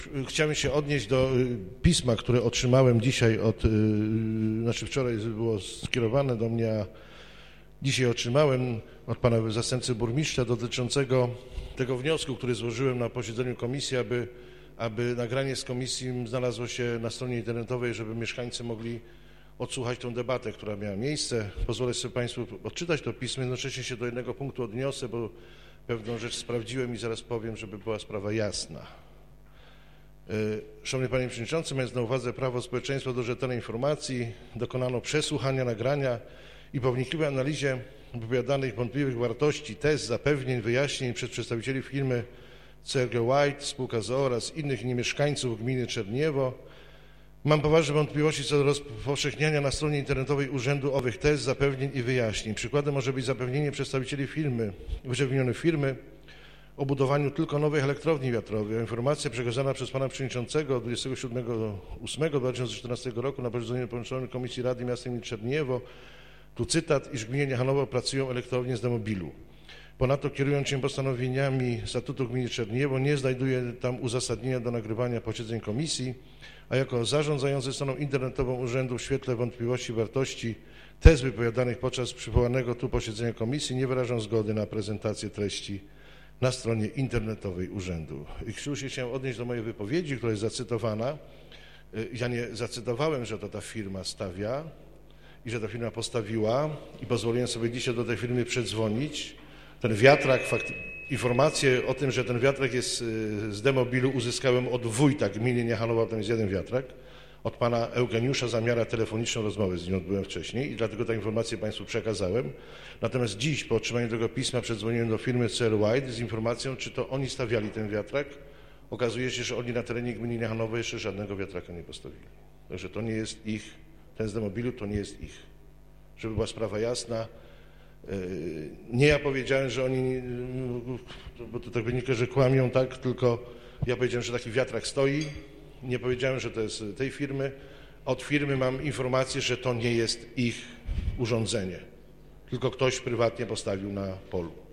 Chciałem się odnieść do pisma, które otrzymałem dzisiaj wczoraj było skierowane do mnie, a dzisiaj otrzymałem od pana zastępcy burmistrza dotyczącego tego wniosku, który złożyłem na posiedzeniu komisji, aby nagranie z komisji znalazło się na stronie internetowej, żeby mieszkańcy mogli odsłuchać tę debatę, która miała miejsce. Pozwolę sobie Państwu odczytać to pismo, jednocześnie się do jednego punktu odniosę, bo pewną rzecz sprawdziłem i zaraz powiem, żeby była sprawa jasna. Szanowny Panie Przewodniczący, mając na uwadze prawo społeczeństwa do rzetelnej informacji, dokonano przesłuchania nagrania i po wnikliwej analizie wypowiadanych wątpliwych wartości, tez, zapewnień, wyjaśnień przez przedstawicieli firmy CRG White, spółka z o.o. oraz innych niemieszkańców gminy Czerniewo, mam poważne wątpliwości co do rozpowszechniania na stronie internetowej urzędu owych tez, zapewnień i wyjaśnień. Przykładem może być zapewnienie przedstawicieli wyżej wymienionej firmy o budowaniu tylko nowych elektrowni wiatrowych. Informacja przekazana przez pana przewodniczącego 27.08.2014 roku na posiedzeniu połączonej Komisji Rady Miasta gminy Czerniewo, tu cytat, iż w gminie Niechanowo pracują elektrownie z demobilu. Ponadto kierując się postanowieniami statutu gminy Czerniewo, nie znajduje tam uzasadnienia do nagrywania posiedzeń komisji, a jako zarządzający stroną internetową urzędu w świetle wątpliwości wartości tez wypowiadanych podczas przywołanego tu posiedzenia komisji nie wyrażam zgody na prezentację treści na stronie internetowej urzędu. I chciałem odnieść do mojej wypowiedzi, która jest zacytowana. Ja nie zacytowałem, że to ta firma stawia i że ta firma postawiła i pozwoliłem sobie dzisiaj do tej firmy przedzwonić. Ten wiatrak, informację o tym, że ten wiatrak jest z demobilu uzyskałem od wójta gminy Niechanowa, tam jest jeden wiatrak, od pana Eugeniusza Zamiara, telefoniczną rozmowę z nim odbyłem wcześniej i dlatego tę informację Państwu przekazałem. Natomiast dziś po otrzymaniu tego pisma przedzwoniłem do firmy CR White z informacją, czy to oni stawiali ten wiatrak. Okazuje się, że oni na terenie gminy Niechanowa jeszcze żadnego wiatraka nie postawili. Także to nie jest ich, ten z demobilu to nie jest ich. Żeby była sprawa jasna, nie ja powiedziałem, że oni, bo to tak wynika, że kłamią, tak, tylko ja powiedziałem, że taki wiatrak stoi. Nie powiedziałem, że to jest tej firmy. Od firmy mam informację, że to nie jest ich urządzenie, tylko ktoś prywatnie postawił na polu.